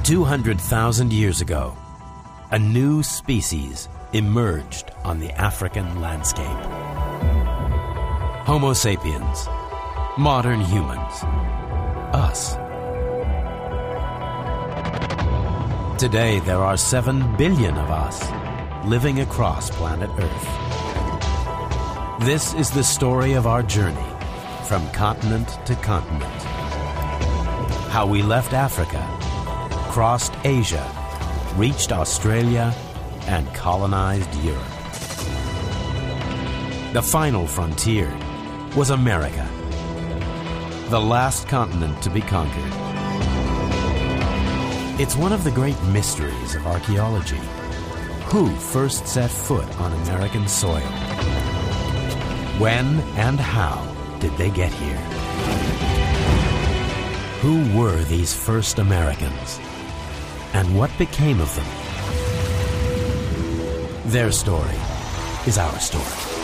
200,000 years ago, a new species emerged on the African landscape. Homo sapiens, modern humans, us. Today, there are 7 billion of us living across planet Earth. This is the story of our journey from continent to continent. How we left Africa, crossed Asia, reached Australia, and colonized Europe. The final frontier was America, the last continent to be conquered. It's one of the great mysteries of archaeology. Who first set foot on American soil? When and how did they get here? Who were these first Americans? And what became of them? Their story is our story.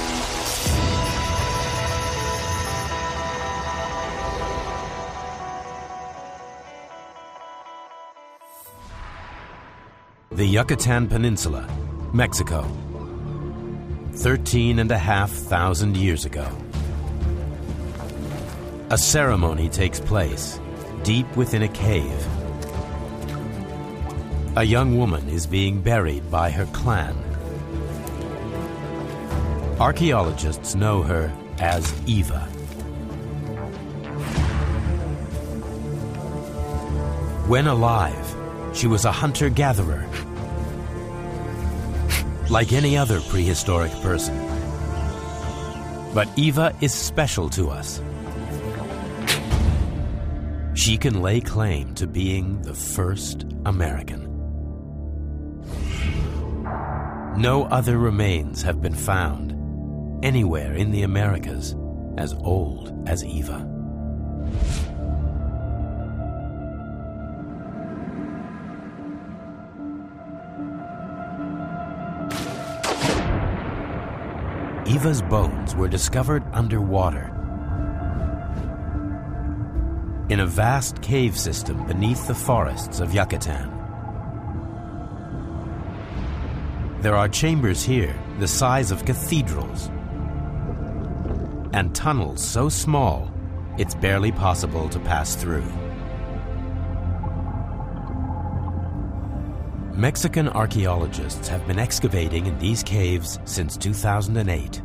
The Yucatan Peninsula, Mexico, 13,500 years ago. A ceremony takes place deep within a cave. A young woman is being buried by her clan. Archaeologists know her as Eva. When alive, she was a hunter-gatherer, like any other prehistoric person. But Eva is special to us. She can lay claim to being the first American. No other remains have been found anywhere in the Americas as old as Eva. Eva's bones were discovered underwater in a vast cave system beneath the forests of Yucatan. There are chambers here the size of cathedrals and tunnels so small it's barely possible to pass through. Mexican archaeologists have been excavating in these caves since 2008.